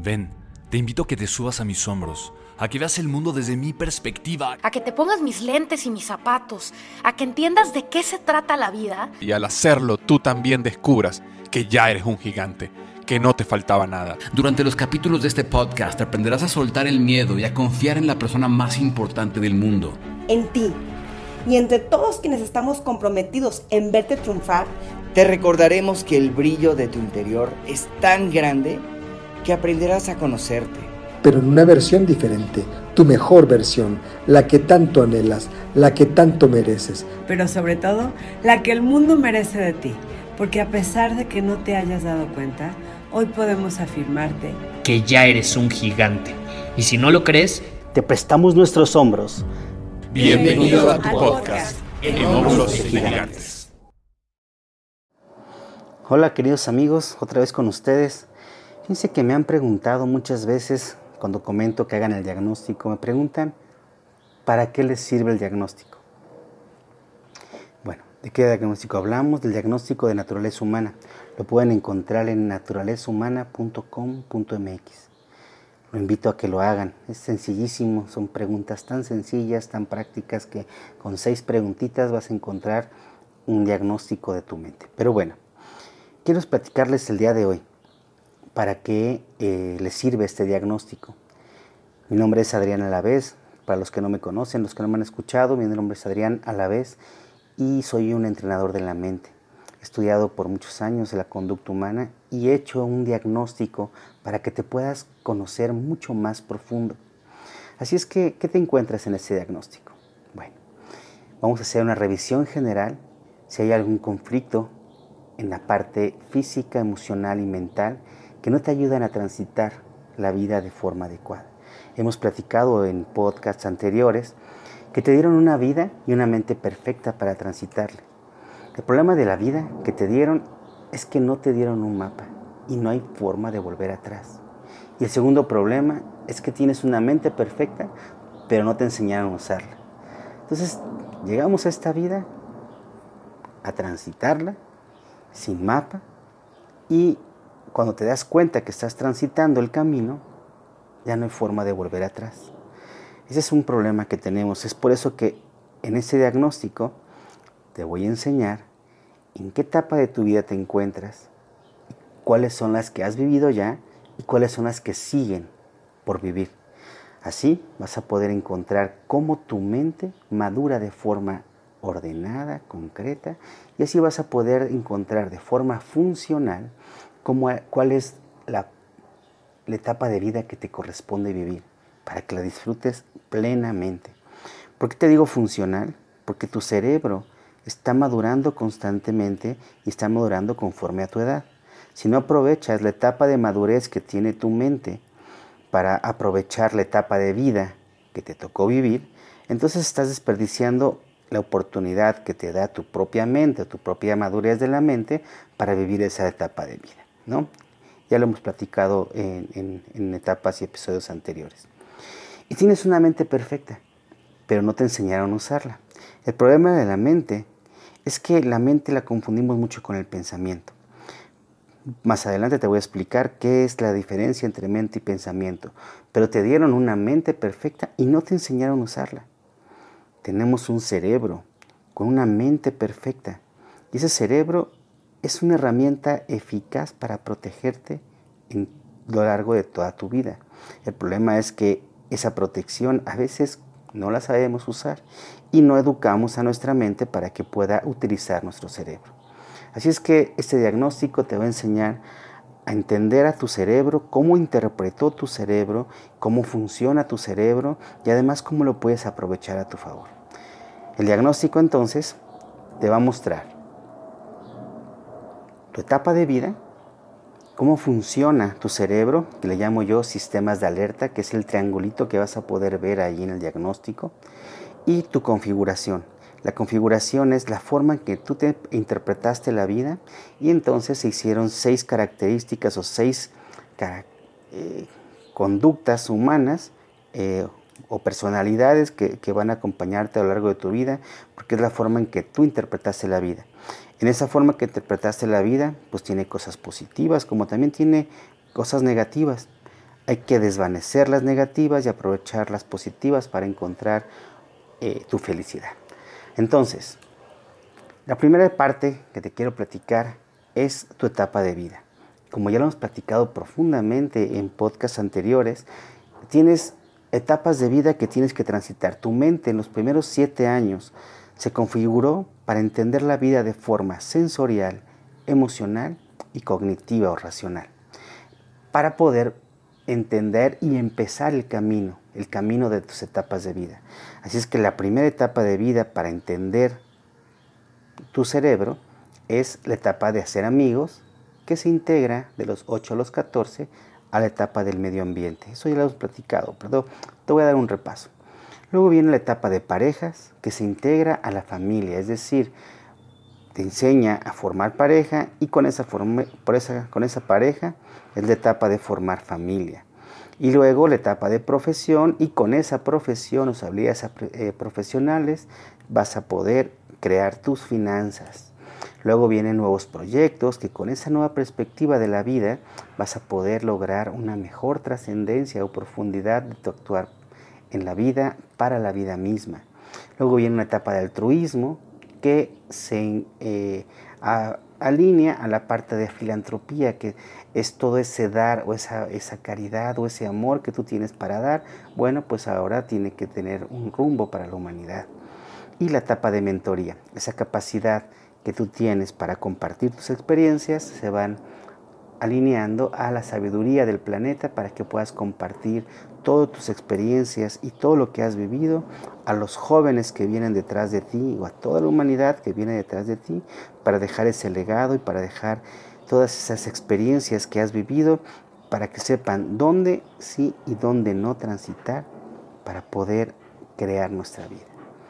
Ven, te invito a que te subas a mis hombros, a que veas el mundo desde mi perspectiva. A que te pongas mis lentes y mis zapatos, a que entiendas de qué se trata la vida. Y al hacerlo, tú también descubras que ya eres un gigante, que no te faltaba nada. Durante los capítulos de este podcast aprenderás a soltar el miedo y a confiar en la persona más importante del mundo. En ti. Y entre todos quienes estamos comprometidos en verte triunfar, te recordaremos que el brillo de tu interior es tan grande que aprenderás a conocerte. Pero en una versión diferente, tu mejor versión, la que tanto anhelas, la que tanto mereces. Pero sobre todo, la que el mundo merece de ti. Porque a pesar de que no te hayas dado cuenta, hoy podemos afirmarte que ya eres un gigante. Y si no lo crees, te prestamos nuestros hombros. Bienvenido a tu podcast, En Hombros de Gigantes. Hola queridos amigos, otra vez con ustedes. Fíjense que me han preguntado muchas veces, cuando comento que hagan el diagnóstico, me preguntan, ¿para qué les sirve el diagnóstico? Bueno, ¿de qué diagnóstico hablamos? Del diagnóstico de naturaleza humana. Lo pueden encontrar en naturalezahumana.com.mx. Lo invito a que lo hagan, es sencillísimo, son preguntas tan sencillas, tan prácticas que con 6 preguntitas vas a encontrar un diagnóstico de tu mente. Pero bueno, quiero platicarles el día de hoy para qué les sirve este diagnóstico. Mi nombre es Adrián Alavés, para los que no me conocen, los que no me han escuchado, mi nombre es Adrián Alavés y soy un entrenador de la mente. He estudiado por muchos años la conducta humana y he hecho un diagnóstico para que te puedas conocer mucho más profundo. Así es que, ¿qué te encuentras en este diagnóstico? Bueno, vamos a hacer una revisión general, si hay algún conflicto en la parte física, emocional y mental que no te ayudan a transitar la vida de forma adecuada. Hemos platicado en podcasts anteriores que te dieron una vida y una mente perfecta para transitarla. El problema de la vida que te dieron es que no te dieron un mapa y no hay forma de volver atrás. Y el segundo problema es que tienes una mente perfecta, pero no te enseñaron a usarla. Entonces, llegamos a esta vida a transitarla sin mapa y cuando te das cuenta que estás transitando el camino, ya no hay forma de volver atrás. Ese es un problema que tenemos. Es por eso que en este diagnóstico te voy a enseñar en qué etapa de tu vida te encuentras, cuáles son las que has vivido ya y cuáles son las que siguen por vivir. Así vas a poder encontrar cómo tu mente madura de forma ordenada, concreta, y así vas a poder encontrar de forma funcional cuál es la etapa de vida que te corresponde vivir, para que la disfrutes plenamente. ¿Por qué te digo funcional? Porque tu cerebro está madurando constantemente y está madurando conforme a tu edad. Si no aprovechas la etapa de madurez que tiene tu mente para aprovechar la etapa de vida que te tocó vivir, entonces estás desperdiciando la oportunidad que te da tu propia mente, tu propia madurez de la mente para vivir esa etapa de vida, ¿no? Ya lo hemos platicado en etapas y episodios anteriores. Y tienes una mente perfecta, pero no te enseñaron a usarla. El problema de la mente es que la mente la confundimos mucho con el pensamiento. Más adelante te voy a explicar qué es la diferencia entre mente y pensamiento, pero te dieron una mente perfecta y no te enseñaron a usarla. Tenemos un cerebro con una mente perfecta y ese cerebro es una herramienta eficaz para protegerte en lo largo de toda tu vida. El problema es que esa protección a veces no la sabemos usar y no educamos a nuestra mente para que pueda utilizar nuestro cerebro. Así es que este diagnóstico te va a enseñar a entender a tu cerebro, cómo interpretó tu cerebro, cómo funciona tu cerebro y además cómo lo puedes aprovechar a tu favor. El diagnóstico entonces te va a mostrar tu etapa de vida, cómo funciona tu cerebro, que le llamo yo sistemas de alerta, que es el triangulito que vas a poder ver ahí en el diagnóstico, y tu configuración. La configuración es la forma en que tú te interpretaste la vida y entonces se hicieron 6 características o 6 conductas humanas o personalidades que van a acompañarte a lo largo de tu vida, porque es la forma en que tú interpretaste la vida. En esa forma que interpretaste la vida, pues tiene cosas positivas como también tiene cosas negativas. Hay que desvanecer las negativas y aprovechar las positivas para encontrar tu felicidad. Entonces, la primera parte que te quiero platicar es tu etapa de vida. Como ya lo hemos platicado profundamente en podcasts anteriores, tienes etapas de vida que tienes que transitar. Tu mente en los primeros 7 años se configuró para entender la vida de forma sensorial, emocional y cognitiva o racional, para poder entender y empezar el camino de tus etapas de vida. Así es que la primera etapa de vida para entender tu cerebro es la etapa de hacer amigos, que se integra de los 8 a los 14 a la etapa del medio ambiente. Eso ya lo hemos platicado, pero te voy a dar un repaso. Luego viene la etapa de parejas, que se integra a la familia, es decir, te enseña a formar pareja y con esa pareja es la etapa de formar familia. Y luego la etapa de profesión, y con esa profesión, o habilidades profesionales, vas a poder crear tus finanzas. Luego vienen nuevos proyectos que con esa nueva perspectiva de la vida vas a poder lograr una mejor trascendencia o profundidad de tu actuar en la vida para la vida misma. Luego viene una etapa de altruismo que se alinea a la parte de filantropía, que es todo ese dar o esa caridad o ese amor que tú tienes para dar. Bueno, pues ahora tiene que tener un rumbo para la humanidad. Y la etapa de mentoría, esa capacidad que tú tienes para compartir tus experiencias, se van alineando a la sabiduría del planeta para que puedas compartir todas tus experiencias y todo lo que has vivido a los jóvenes que vienen detrás de ti o a toda la humanidad que viene detrás de ti, para dejar ese legado y para dejar todas esas experiencias que has vivido, para que sepan dónde sí y dónde no transitar para poder crear nuestra vida.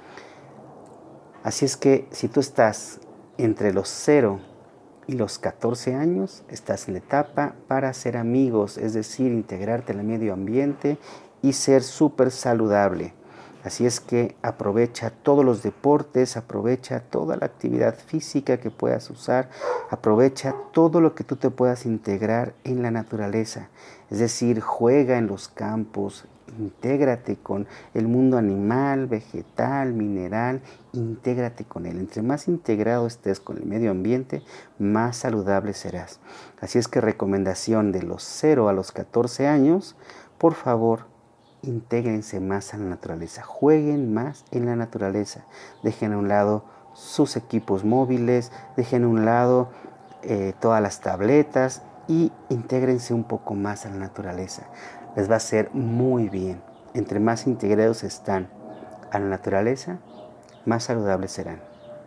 Así es que si tú estás entre los 0 y los 14 años, estás en la etapa para ser amigos, es decir, integrarte en el medio ambiente y ser súper saludable. Así es que aprovecha todos los deportes, aprovecha toda la actividad física que puedas usar, aprovecha todo lo que tú te puedas integrar en la naturaleza. Es decir, juega en los campos, intégrate con el mundo animal, vegetal, mineral, intégrate con él. Entre más integrado estés con el medio ambiente, más saludable serás. Así es que recomendación de los 0 a los 14 años, por favor, intégrense más a la naturaleza, jueguen más en la naturaleza, dejen a un lado sus equipos móviles, dejen a un lado todas las tabletas y intégrense un poco más a la naturaleza. Les va a hacer muy bien. Entre más integrados están a la naturaleza, más saludables serán.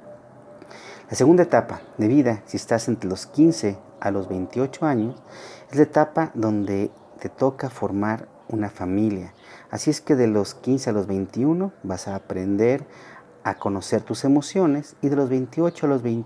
La segunda etapa de vida, si estás entre los 15 a los 28 años, es la etapa donde te toca formar una familia. Así es que de los 15 a los 21 vas a aprender a conocer tus emociones, y de los 22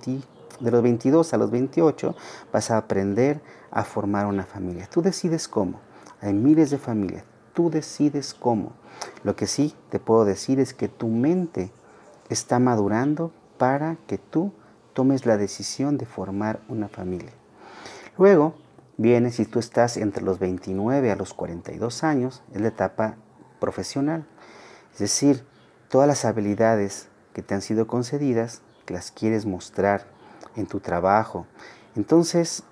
a los 28 vas a aprender a formar una familia. Tú decides cómo. Hay miles de familias, tú decides cómo. Lo que sí te puedo decir es que tu mente está madurando para que tú tomes la decisión de formar una familia. Luego viene, si tú estás entre los 29 a los 42 años, es la etapa profesional. Es decir, todas las habilidades que te han sido concedidas, que las quieres mostrar en tu trabajo. Entonces,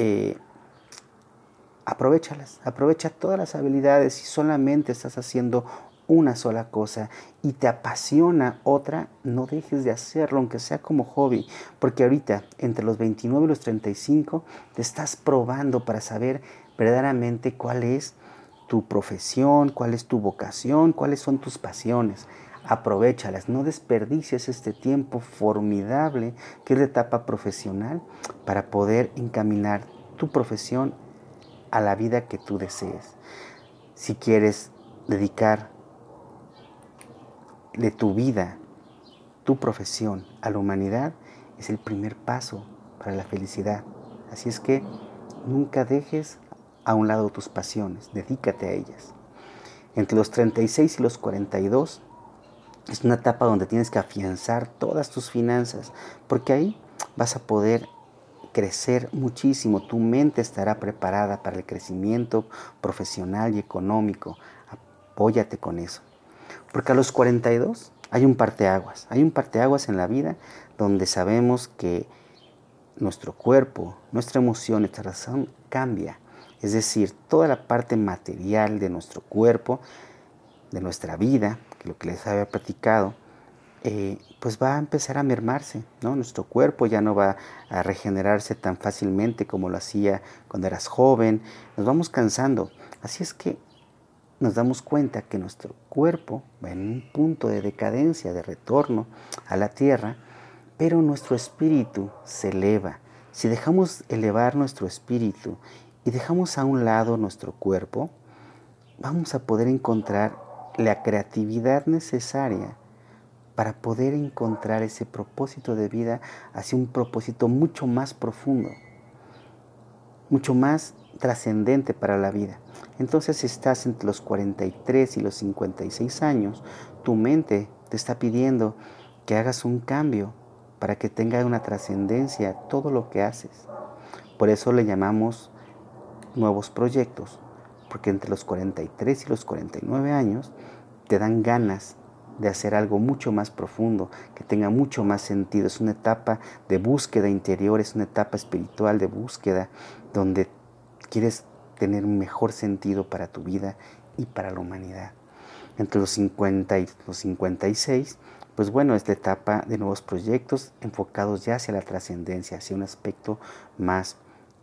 aprovéchalas, aprovecha todas las habilidades. Si solamente estás haciendo una sola cosa y te apasiona otra, no dejes de hacerlo, aunque sea como hobby, porque ahorita entre los 29 y los 35 te estás probando para saber verdaderamente cuál es tu profesión, cuál es tu vocación, cuáles son tus pasiones. Aprovéchalas, no desperdicies este tiempo formidable que es la etapa profesional para poder encaminar tu profesión a la vida que tú desees. Si quieres dedicar de tu vida, tu profesión a la humanidad, es el primer paso para la felicidad. Así es que nunca dejes a un lado tus pasiones, dedícate a ellas. Entre los 36 y los 42 es una etapa donde tienes que afianzar todas tus finanzas, porque ahí vas a poder crecer muchísimo, tu mente estará preparada para el crecimiento profesional y económico. Apóyate con eso. Porque a los 42 hay un parteaguas en la vida donde sabemos que nuestro cuerpo, nuestra emoción, nuestra razón cambia. Es decir, toda la parte material de nuestro cuerpo, de nuestra vida, que lo que les había platicado, pues va a empezar a mermarse, ¿no? Nuestro cuerpo ya no va a regenerarse tan fácilmente como lo hacía cuando eras joven. Nos vamos cansando. Así es que nos damos cuenta que nuestro cuerpo va en un punto de decadencia, de retorno a la tierra, pero nuestro espíritu se eleva. Si dejamos elevar nuestro espíritu y dejamos a un lado nuestro cuerpo, vamos a poder encontrar la creatividad necesaria para poder encontrar ese propósito de vida hacia un propósito mucho más profundo, mucho más trascendente para la vida. Entonces, si estás entre los 43 y los 56 años, tu mente te está pidiendo que hagas un cambio para que tenga una trascendencia todo lo que haces. Por eso le llamamos nuevos proyectos, porque entre los 43 y los 49 años te dan ganas de hacer algo mucho más profundo, que tenga mucho más sentido. Es una etapa de búsqueda interior, es una etapa espiritual de búsqueda, donde quieres tener un mejor sentido para tu vida y para la humanidad. Entre los 50 y los 56, pues bueno, es la etapa de nuevos proyectos enfocados ya hacia la trascendencia, hacia un aspecto más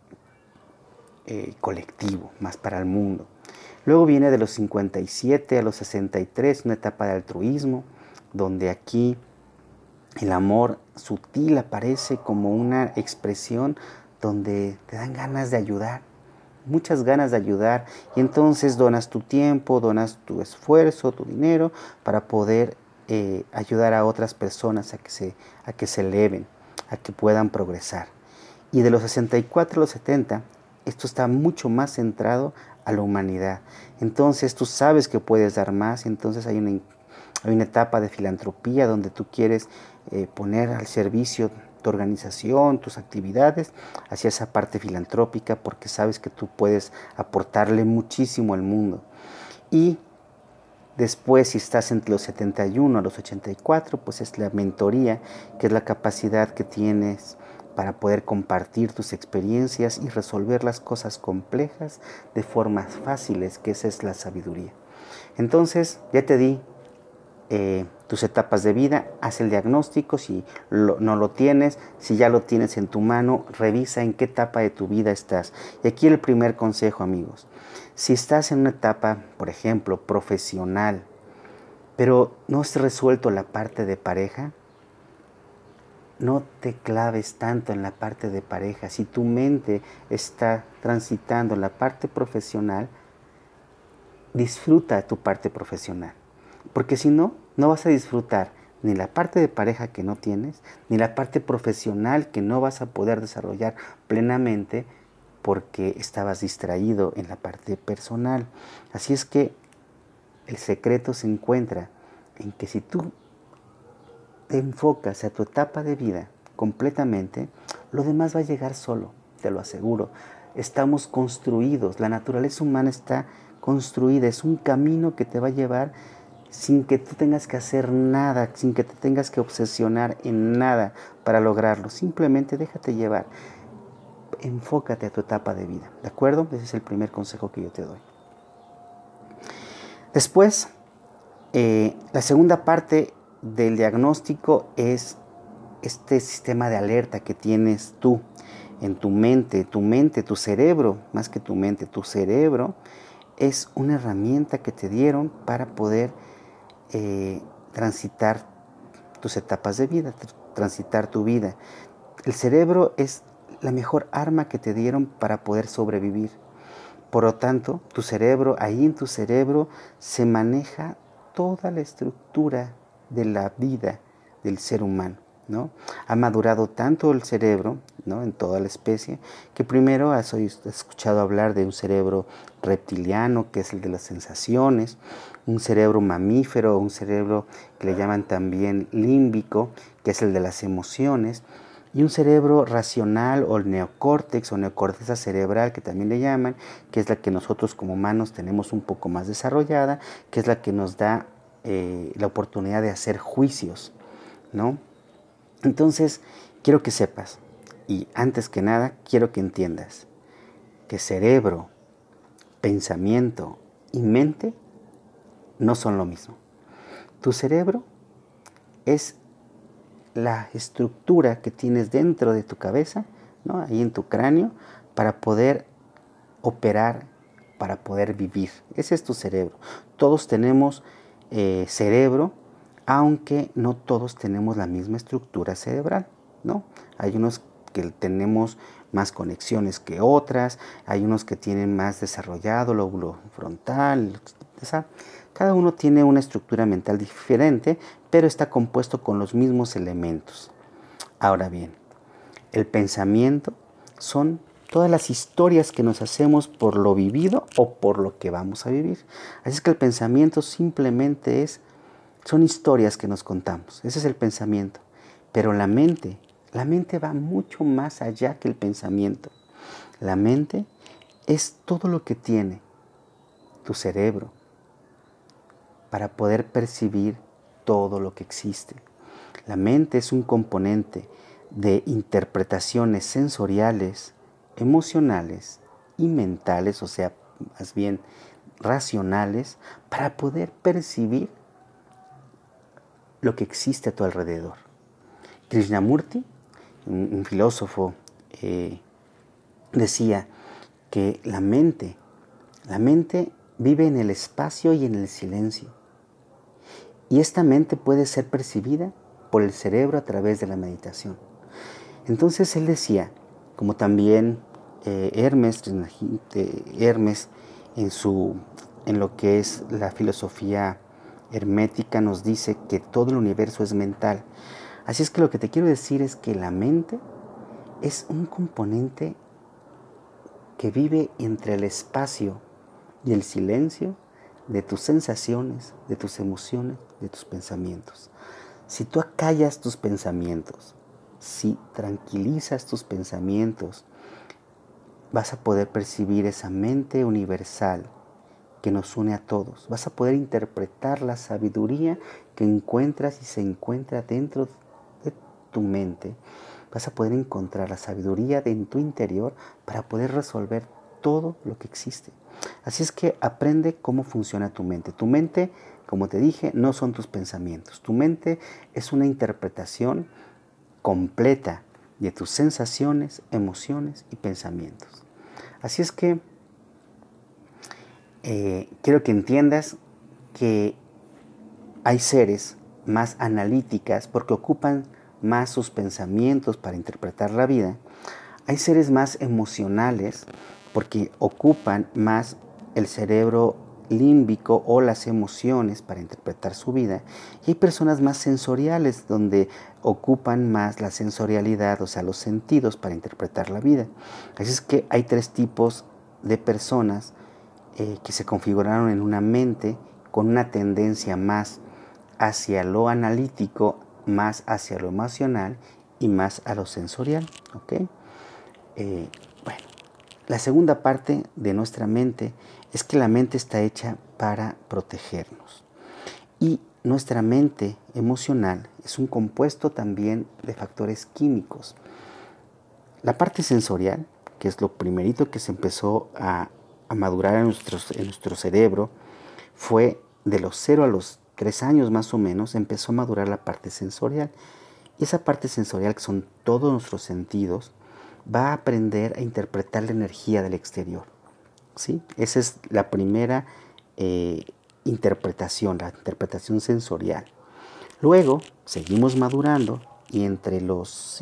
colectivo, más para el mundo. Luego viene de los 57 a los 63, una etapa de altruismo, donde aquí el amor sutil aparece como una expresión donde te dan ganas de ayudar, muchas ganas de ayudar, y entonces donas tu tiempo, donas tu esfuerzo, tu dinero, para poder ayudar a otras personas a que se eleven, a que puedan progresar. Y de los 64 a los 70, esto está mucho más centrado a la humanidad. Entonces tú sabes que puedes dar más, y entonces hay una etapa de filantropía donde tú quieres poner al servicio tu organización, tus actividades, hacia esa parte filantrópica, porque sabes que tú puedes aportarle muchísimo al mundo. Y después, si estás entre los 71 a los 84, pues es la mentoría, que es la capacidad que tienes para poder compartir tus experiencias y resolver las cosas complejas de formas fáciles, que esa es la sabiduría. Entonces, ya te di tus etapas de vida, haz el diagnóstico si no lo tienes, si ya lo tienes en tu mano, revisa en qué etapa de tu vida estás. Y aquí el primer consejo, amigos: si estás en una etapa, por ejemplo, profesional, pero no has resuelto la parte de pareja, no te claves tanto en la parte de pareja. Si tu mente está transitando en la parte profesional, disfruta tu parte profesional. Porque si no, no vas a disfrutar ni la parte de pareja que no tienes, ni la parte profesional que no vas a poder desarrollar plenamente porque estabas distraído en la parte personal. Así es que el secreto se encuentra en que si tú te enfocas a tu etapa de vida completamente, lo demás va a llegar solo, te lo aseguro. Estamos construidos, la naturaleza humana está construida, es un camino que te va a llevar sin que tú tengas que hacer nada, sin que te tengas que obsesionar en nada para lograrlo. Simplemente déjate llevar, enfócate a tu etapa de vida, ¿de acuerdo? Ese es el primer consejo que yo te doy. Después, la segunda parte del diagnóstico es este sistema de alerta que tienes tú en tu mente, tu cerebro, más que tu mente, tu cerebro es una herramienta que te dieron para poder transitar tus etapas de vida, transitar tu vida. El cerebro es la mejor arma que te dieron para poder sobrevivir. Por lo tanto, tu cerebro, ahí en tu cerebro se maneja toda la estructura de la vida del ser humano, ¿no? Ha madurado tanto el cerebro, ¿no?, en toda la especie, que primero has escuchado hablar de un cerebro reptiliano, que es el de las sensaciones, un cerebro mamífero, un cerebro que le llaman también límbico, que es el de las emociones, y un cerebro racional o el neocórtex o neocorteza cerebral, que también le llaman, que es la que nosotros como humanos tenemos un poco más desarrollada, que es la que nos da la oportunidad de hacer juicios, ¿no? Entonces, quiero que sepas, y antes que nada, quiero que entiendas que cerebro, pensamiento y mente no son lo mismo. Tu cerebro es la estructura que tienes dentro de tu cabeza, ¿no? Ahí en tu cráneo, para poder operar, para poder vivir. Ese es tu cerebro. Todos tenemos cerebro, aunque no todos tenemos la misma estructura cerebral, ¿no? Hay unos que tenemos más conexiones que otras, hay unos que tienen más desarrollado lóbulo frontal, o sea, cada uno tiene una estructura mental diferente, pero está compuesto con los mismos elementos. Ahora bien, el pensamiento son todas las historias que nos hacemos por lo vivido o por lo que vamos a vivir. Así es que el pensamiento simplemente son historias que nos contamos. Ese es el pensamiento. Pero la mente va mucho más allá que el pensamiento. La mente es todo lo que tiene tu cerebro para poder percibir todo lo que existe. La mente es un componente de interpretaciones sensoriales, emocionales y mentales, o sea, más bien racionales, para poder percibir lo que existe a tu alrededor. Krishnamurti, un filósofo, decía que la mente vive en el espacio y en el silencio. Y esta mente puede ser percibida por el cerebro a través de la meditación. Entonces él decía, como también Hermes en lo que es la filosofía hermética nos dice que todo el universo es mental. Así es que lo que te quiero decir es que la mente es un componente que vive entre el espacio y el silencio de tus sensaciones, de tus emociones, de tus pensamientos. Si tú acallas tus pensamientos, si tranquilizas tus pensamientos, vas a poder percibir esa mente universal que nos une a todos. Vas a poder interpretar la sabiduría que encuentras y se encuentra dentro de tu mente. Vas a poder encontrar la sabiduría en tu interior para poder resolver todo lo que existe. Así es que aprende cómo funciona tu mente. Tu mente, como te dije, no son tus pensamientos. Tu mente es una interpretación completa de tus sensaciones, emociones y pensamientos. Así es que quiero que entiendas que hay seres más analíticas porque ocupan más sus pensamientos para interpretar la vida. Hay seres más emocionales porque ocupan más el cerebro límbico o las emociones para interpretar su vida. Y hay personas más sensoriales donde ocupan más la sensorialidad, o sea, los sentidos para interpretar la vida. Así es que hay tres tipos de personas que se configuraron en una mente con una tendencia más hacia lo analítico, más hacia lo emocional y más a lo sensorial. ¿Okay? Bueno, la segunda parte de nuestra mente es que la mente está hecha para protegernos. Y nuestra mente emocional es un compuesto también de factores químicos. La parte sensorial, que es lo primerito que se empezó a madurar en nuestro cerebro, fue de los 0 a los 3 años más o menos, empezó a madurar la parte sensorial. Y esa parte sensorial, que son todos nuestros sentidos, va a aprender a interpretar la energía del exterior. ¿Sí? Esa es la primera interpretación, la interpretación sensorial. Luego seguimos madurando y entre los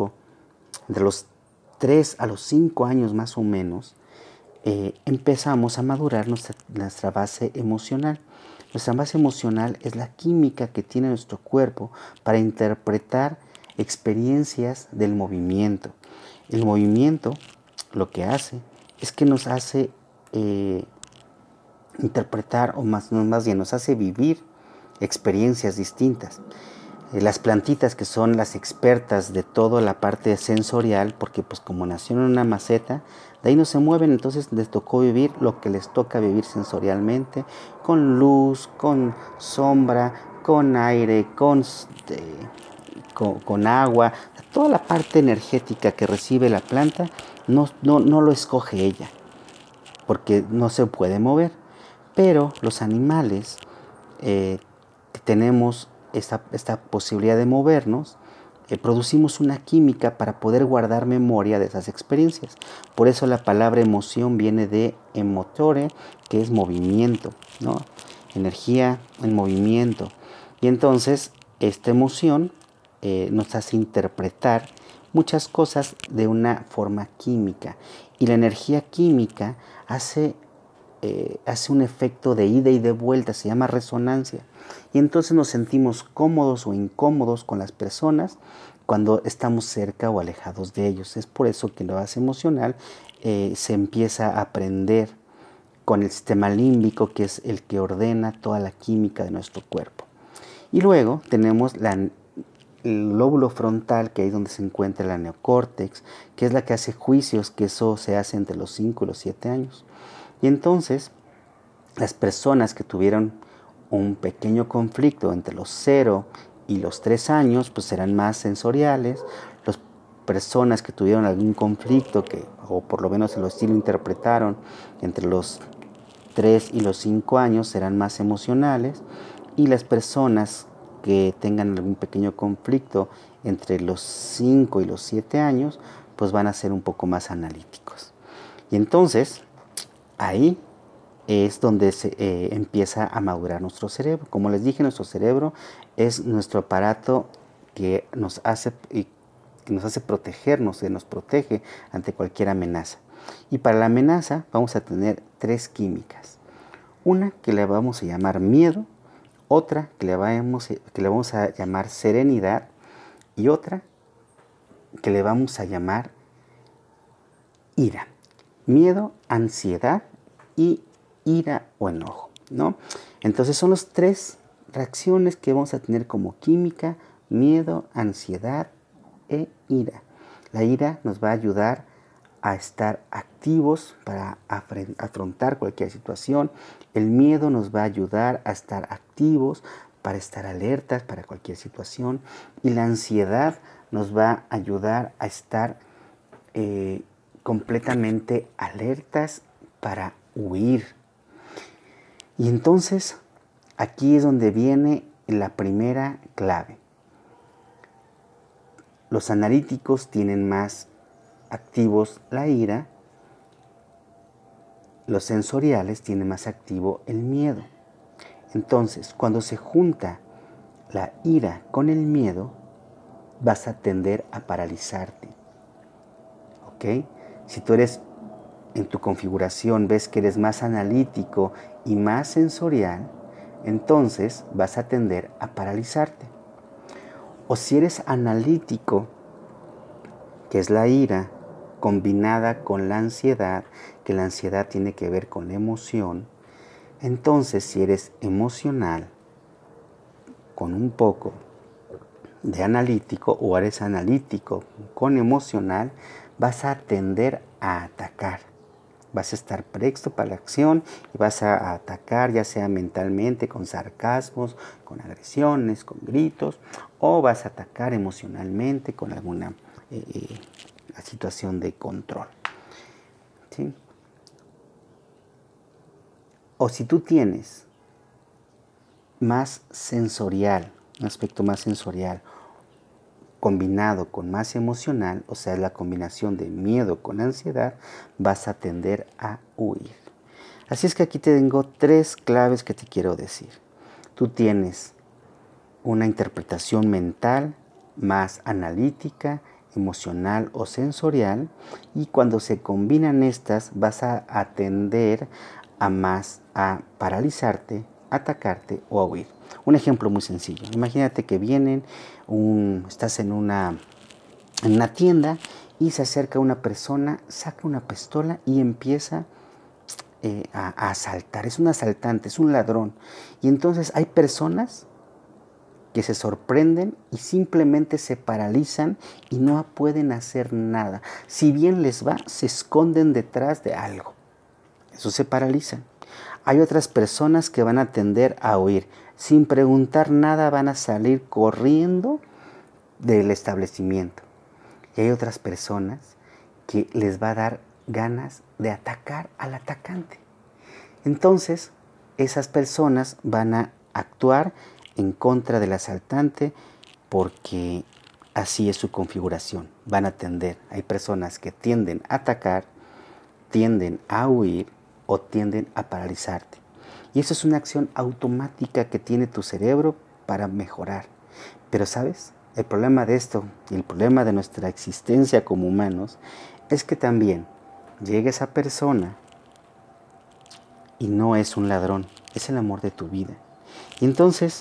3 a los 5 años más o menos, empezamos a madurar nuestra base emocional. Nuestra base emocional es la química que tiene nuestro cuerpo para interpretar experiencias del movimiento. El movimiento lo que hace es que nos hace interpretar, o más bien nos hace vivir experiencias distintas. Las plantitas, que son las expertas de toda la parte sensorial, porque pues como nacieron en una maceta, de ahí no se mueven, entonces les tocó vivir lo que les toca vivir sensorialmente, con luz, con sombra, con aire, con agua. Toda la parte energética que recibe la planta no lo escoge ella, porque no se puede mover. Pero los animales que tenemos esta posibilidad de movernos, producimos una química para poder guardar memoria de esas experiencias. Por eso la palabra emoción viene de emotore, que es movimiento, ¿no? Energía en movimiento. Y entonces esta emoción nos hace interpretar muchas cosas de una forma química. Y la energía química hace un efecto de ida y de vuelta, se llama resonancia. Y entonces nos sentimos cómodos o incómodos con las personas cuando estamos cerca o alejados de ellos. Es por eso que la base emocional se empieza a aprender con el sistema límbico, que es el que ordena toda la química de nuestro cuerpo. Y luego tenemos el lóbulo frontal, que es donde se encuentra la neocórtex, que es la que hace juicios, que eso se hace entre los 5 y los 7 años. Y entonces, las personas que tuvieron un pequeño conflicto entre los 0 y los 3 años, pues serán más sensoriales. Las personas que tuvieron algún conflicto, o por lo menos así lo interpretaron, entre los 3 y los 5 años serán más emocionales. Y las personas que tengan algún pequeño conflicto entre los 5 y los 7 años, pues van a ser un poco más analíticos. Y entonces, ahí es donde se empieza a madurar nuestro cerebro. Como les dije, nuestro cerebro es nuestro aparato que nos hace protegernos, que nos protege ante cualquier amenaza. Y para la amenaza vamos a tener 3 químicas. Una que le vamos a llamar miedo, otra que le vamos a llamar serenidad, y otra que le vamos a llamar ira. Miedo, ansiedad y ira o enojo, ¿no? Entonces son las 3 reacciones que vamos a tener como química: miedo, ansiedad e ira. La ira nos va a ayudar a estar activos para afrontar cualquier situación. El miedo nos va a ayudar a estar activos para estar alertas para cualquier situación. Y la ansiedad nos va a ayudar a estar completamente alertas para huir. Y entonces aquí es donde viene la primera clave. Los analíticos tienen más activos la ira, los sensoriales tienen más activo el miedo. Entonces, cuando se junta la ira con el miedo, vas a tender a paralizarte. ¿Ok? Si tú eres en tu configuración, ves que eres más analítico y más sensorial, entonces vas a tender a paralizarte. O si eres analítico, que es la ira, combinada con la ansiedad, que la ansiedad tiene que ver con emoción, entonces si eres emocional, con un poco de analítico, o eres analítico con emocional, vas a tender a atacar. Vas a estar presto para la acción y vas a atacar, ya sea mentalmente, con sarcasmos, con agresiones, con gritos, o vas a atacar emocionalmente con alguna situación de control. ¿Sí? O si tú tienes más sensorial, un aspecto más sensorial, combinado con más emocional, o sea, la combinación de miedo con ansiedad, vas a tender a huir. Así es que aquí te tengo 3 claves que te quiero decir. Tú tienes una interpretación mental más analítica, emocional o sensorial, y cuando se combinan estas vas a tender a paralizarte, atacarte o a huir. Un ejemplo muy sencillo. Imagínate que estás en una tienda y se acerca una persona, saca una pistola y empieza a asaltar. Es un asaltante, es un ladrón. Y entonces hay personas que se sorprenden y simplemente se paralizan y no pueden hacer nada. Si bien les va, se esconden detrás de algo. Eso se paralizan. Hay otras personas que van a tender a huir. Sin preguntar nada van a salir corriendo del establecimiento. Y hay otras personas que les va a dar ganas de atacar al atacante. Entonces, esas personas van a actuar en contra del asaltante porque así es su configuración. Van a tender. Hay personas que tienden a atacar, tienden a huir o tienden a paralizarte. Y eso es una acción automática que tiene tu cerebro para mejorar. Pero ¿sabes? El problema de esto y el problema de nuestra existencia como humanos es que también llega esa persona y no es un ladrón, es el amor de tu vida. Y entonces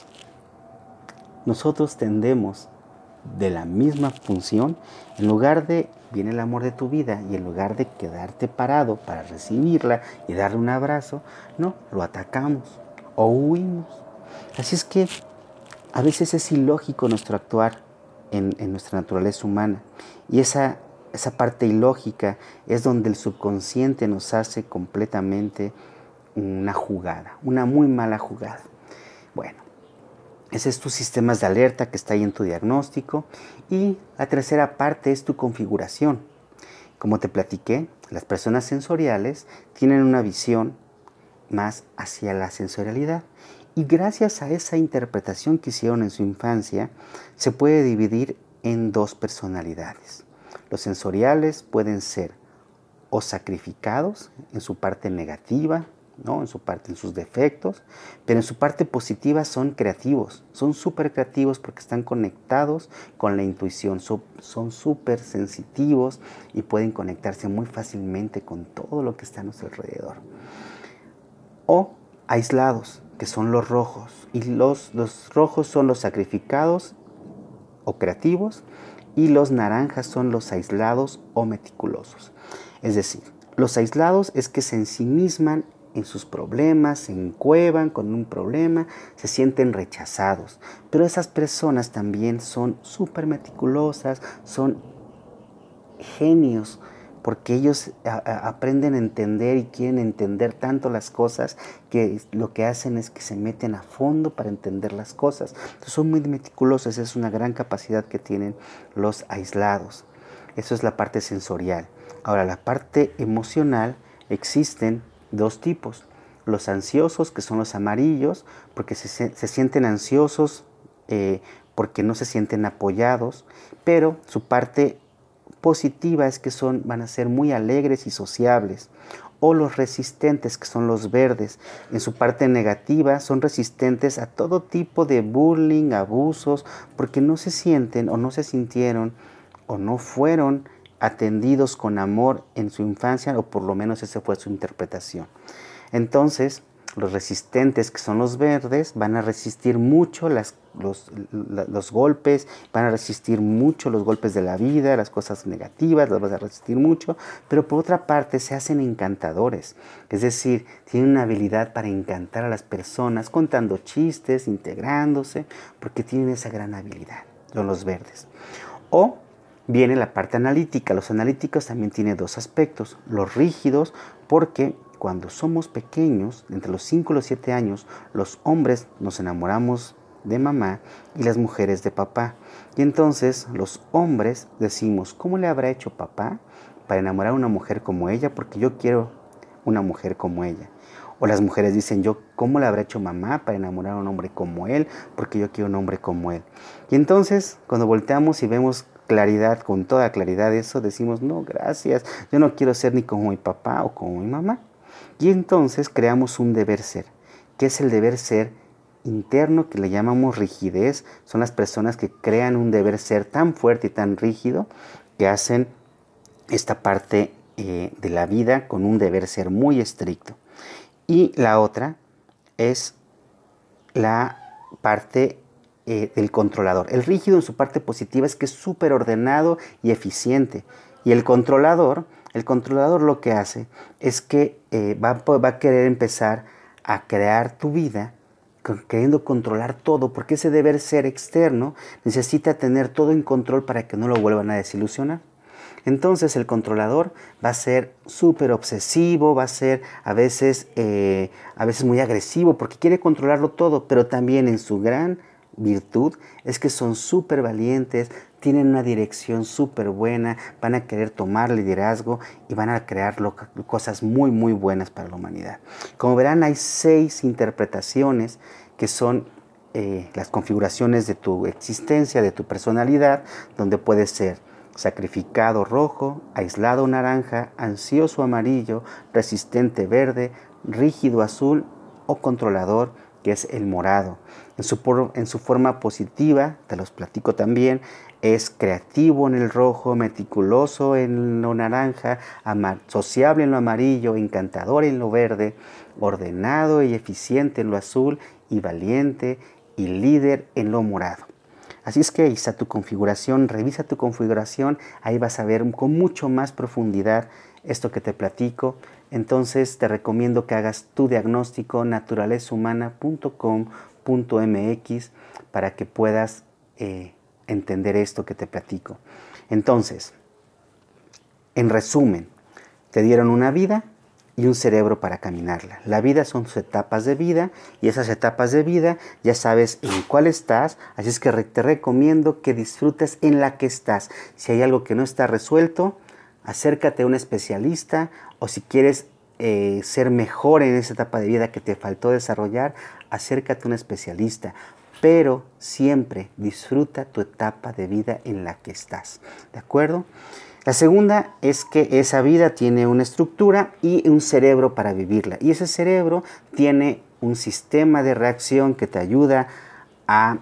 nosotros tendemos de la misma función, en lugar de viene el amor de tu vida y en lugar de quedarte parado para recibirla y darle un abrazo, no, lo atacamos o huimos. Así es que a veces es ilógico nuestro actuar en nuestra naturaleza humana, y esa parte ilógica es donde el subconsciente nos hace completamente una jugada, una muy mala jugada. Bueno, ese es tu sistema de alerta que está ahí en tu diagnóstico, y la tercera parte es tu configuración. Como te platiqué, las personas sensoriales tienen una visión más hacia la sensorialidad, y gracias a esa interpretación que hicieron en su infancia, se puede dividir en dos personalidades. Los sensoriales pueden ser o sacrificados en su parte negativa, ¿no? En sus defectos, pero en su parte positiva son creativos, son súper creativos porque están conectados con la intuición, son súper sensitivos y pueden conectarse muy fácilmente con todo lo que está a nuestro alrededor. O aislados, que son los rojos, y los rojos son los sacrificados o creativos, y los naranjas son los aislados o meticulosos. Es decir, los aislados es que se ensimisman en sus problemas, se encuevan con un problema, se sienten rechazados. Pero esas personas también son súper meticulosas, son genios, porque ellos aprenden a entender y quieren entender tanto las cosas que lo que hacen es que se meten a fondo para entender las cosas. Entonces son muy meticulosos, es una gran capacidad que tienen los aislados. Eso es la parte sensorial. Ahora, la parte emocional, existen dos tipos. Los ansiosos, que son los amarillos, porque se sienten ansiosos porque no se sienten apoyados, pero su parte positiva es que van a ser muy alegres y sociables. O los resistentes, que son los verdes, en su parte negativa son resistentes a todo tipo de bullying, abusos, porque no se sienten o no se sintieron o no fueron atendidos con amor en su infancia, o por lo menos esa fue su interpretación. Entonces, los resistentes, que son los verdes, van a resistir mucho los golpes, van a resistir mucho los golpes de la vida, las cosas negativas, las van a resistir mucho, pero por otra parte se hacen encantadores, es decir, tienen una habilidad para encantar a las personas, contando chistes, integrándose, porque tienen esa gran habilidad, son los verdes. O viene la parte analítica. Los analíticos también tienen dos aspectos, los rígidos, porque cuando somos pequeños, entre los 5 y los 7 años, los hombres nos enamoramos de mamá y las mujeres de papá. Y entonces los hombres decimos, ¿cómo le habrá hecho papá para enamorar a una mujer como ella? Porque yo quiero una mujer como ella. O las mujeres dicen, ¿cómo le habrá hecho mamá para enamorar a un hombre como él? Porque yo quiero un hombre como él. Y entonces, cuando volteamos y vemos claridad, con toda claridad eso, decimos, no, gracias, yo no quiero ser ni como mi papá o como mi mamá. Y entonces creamos un deber ser, que es el deber ser interno, que le llamamos rigidez. Son las personas que crean un deber ser tan fuerte y tan rígido que hacen esta parte de la vida con un deber ser muy estricto. Y la otra es la parte del controlador. El rígido en su parte positiva es que es súper ordenado y eficiente. Y el controlador lo que hace es que va a querer empezar a crear tu vida queriendo controlar todo, porque ese deber ser externo necesita tener todo en control para que no lo vuelvan a desilusionar. Entonces el controlador va a ser súper obsesivo, va a ser a veces muy agresivo porque quiere controlarlo todo, pero también en su gran virtud es que son súper valientes, tienen una dirección súper buena, van a querer tomar liderazgo y van a crear cosas muy muy buenas para la humanidad. Como verán, hay 6 interpretaciones que son las configuraciones de tu existencia, de tu personalidad, donde puede ser sacrificado rojo, aislado naranja, ansioso amarillo, resistente verde, rígido azul o controlador, que es el morado. En su forma positiva, te los platico también, es creativo en el rojo, meticuloso en lo naranja, sociable en lo amarillo, encantador en lo verde, ordenado y eficiente en lo azul y valiente y líder en lo morado. Así es que ahí está tu configuración, revisa tu configuración, ahí vas a ver con mucho más profundidad esto que te platico. Entonces te recomiendo que hagas tu diagnóstico naturalezahumana.com.mx para que puedas entender esto que te platico. Entonces, en resumen, te dieron una vida y un cerebro para caminarla. La vida son sus etapas de vida y esas etapas de vida ya sabes en cuál estás, así es que te recomiendo que disfrutes en la que estás. Si hay algo que no está resuelto, acércate a un especialista, o si quieres ser mejor en esa etapa de vida que te faltó desarrollar, acércate a un especialista. Pero siempre disfruta tu etapa de vida en la que estás, ¿de acuerdo? La segunda es que esa vida tiene una estructura y un cerebro para vivirla. Y ese cerebro tiene un sistema de reacción que te ayuda a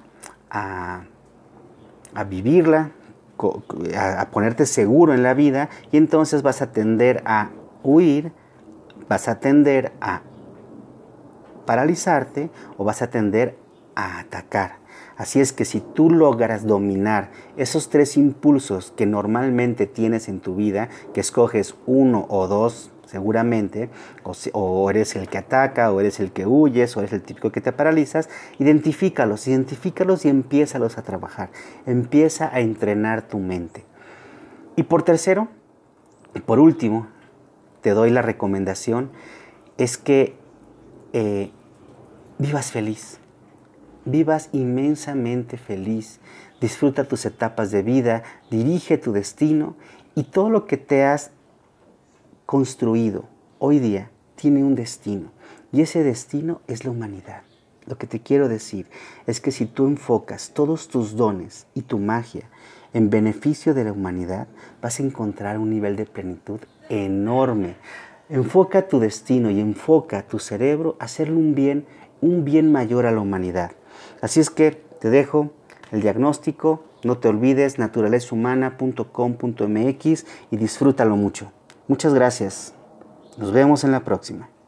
vivirla, a ponerte seguro en la vida, y entonces vas a tender a huir, vas a tender a paralizarte o vas a tender a atacar. Así es que si tú logras dominar esos 3 impulsos que normalmente tienes en tu vida, que escoges 1 o 2 seguramente, o eres el que ataca, o eres el que huyes, o eres el típico que te paralizas, identifícalos y empiézalos a trabajar. Empieza a entrenar tu mente. Y por tercero, y por último, te doy la recomendación, es que vivas feliz. Vivas inmensamente feliz, disfruta tus etapas de vida, dirige tu destino, y todo lo que te has construido hoy día tiene un destino, y ese destino es la humanidad. Lo que te quiero decir es que si tú enfocas todos tus dones y tu magia en beneficio de la humanidad, vas a encontrar un nivel de plenitud enorme. Enfoca tu destino y enfoca tu cerebro a hacerle un bien mayor a la humanidad. Así es que te dejo el diagnóstico, no te olvides, naturalezahumana.com.mx, y disfrútalo mucho. Muchas gracias. Nos vemos en la próxima.